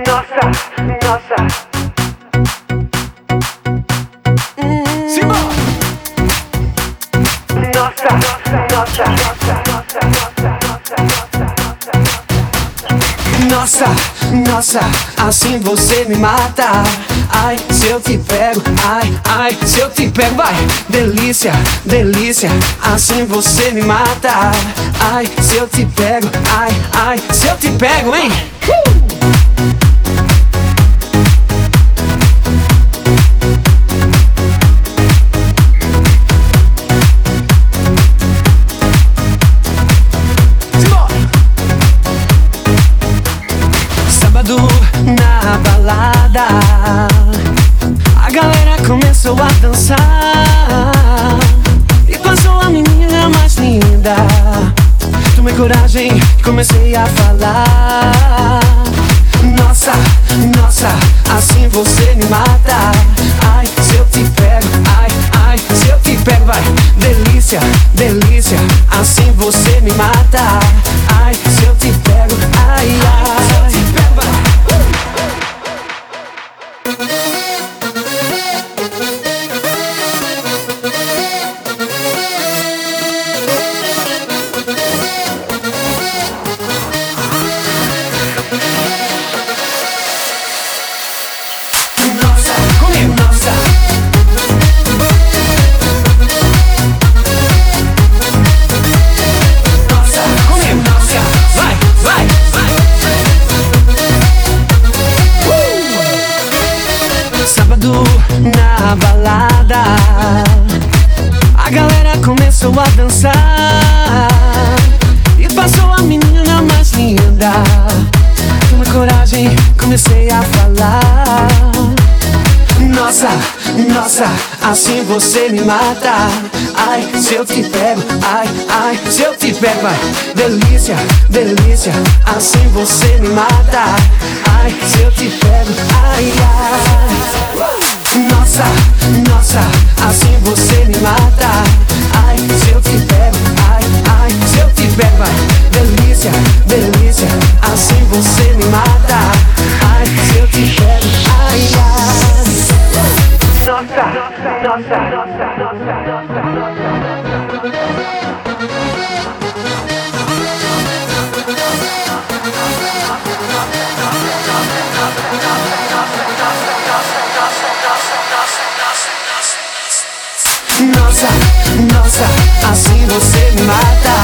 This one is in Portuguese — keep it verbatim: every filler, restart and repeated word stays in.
nossa, nossa. Nossa, nossa, nossa, Nossa, nossa, assim você me mata. Ai, se eu te pego, ai, ai, se eu te pego, vai. Delícia, delícia, assim você me mata. Ai, se eu te pego, ai, ai, se eu te pego, hein? Uh! Na balada, a galera começou a dançar e passou a menina mais linda. Tomei coragem e comecei a falar. Nossa, nossa, assim você me mata. Ai, se eu te pego, ai, ai, se eu te pego, vai. Delícia, delícia, assim você me mata. Ai, se eu te pego, ai, ai, se eu te pego, vai. Nossa, comigo, nossa. Nossa, comigo, nossa. Vai, vai, vai. uh! Sábado na balada, a galera começou a dançar e passou a menina mais linda. Tomei coragem, comecei a falar. Nossa, nossa, assim você me mata. Ai, se eu te pego, ai, ai, se eu te pego, vai. Delícia, delícia, assim você me mata. Ai, se eu te pego, ai, ai. Nossa, nossa, assim você me mata. Ai, se eu te pego, ai, ai, se eu te pego, vai. Delícia, delícia, assim você me mata. Ai, se eu te pego, ai, ai. Nossa, nossa, nossa, nossa. Nossa, nossa, assim você me mata.